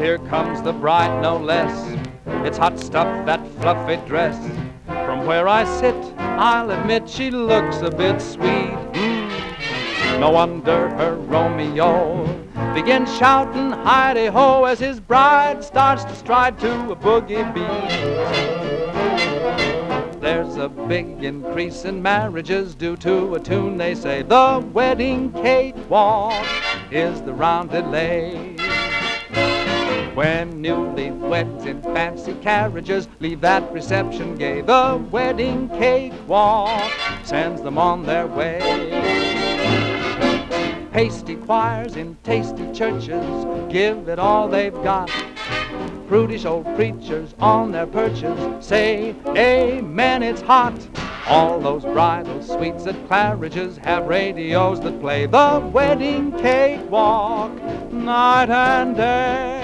here comes the bride, no less. It's hot stuff, that fluffy dress. From where I sit, I'll admit she looks a bit sweet. No wonder her Romeo begins shouting hi-de-ho as his bride starts to stride to a boogie beat. There's a big increase in marriages due to a tune they say. The wedding cakewalk is the roundelay. When newlyweds in fancy carriages leave that reception gay, the wedding cakewalk sends them on their way. Pasty choirs in tasty churches give it all they've got. Prudish old preachers on their perches say, amen, it's hot. All those bridal suites at Claridge's have radios that play the wedding cakewalk night and day.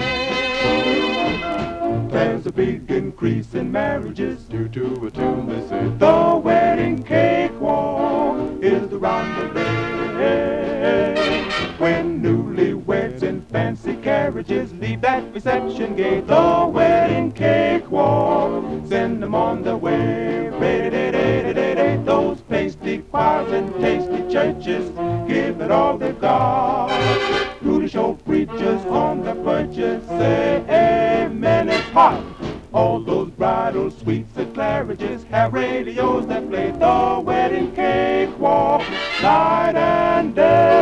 There's a big increase in marriages due to a tune they say. The wedding cakewalk is the roundelay. When newlyweds in fancy carriages leave that reception gay, the wedding cakewalk send them on their way. Those pasty choirs and tasty churches give it all they've got. Prudish old preachers on their perches say, amen, it's hot. All those bridal suites at Claridge's have radios that play the wedding cakewalk night and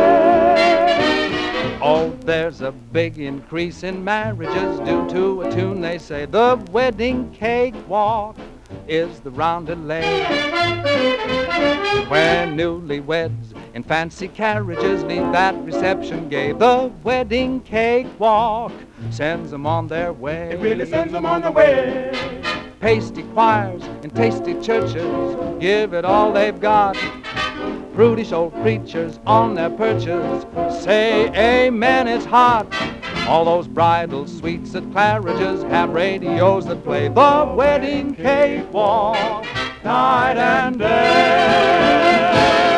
day. Oh, there's a big increase in marriages due to a tune they say. The wedding cakewalk is the roundelay. When newlyweds in fancy carriages leave that reception gay, the wedding cakewalk sends them on their way. It really sends them on their way. Pasty choirs in tasty churches give it all they've got. Prudish old preachers on their perches say, amen, it's hot. All those bridal suites at Claridge's have radios that play the wedding cakewalk night and day.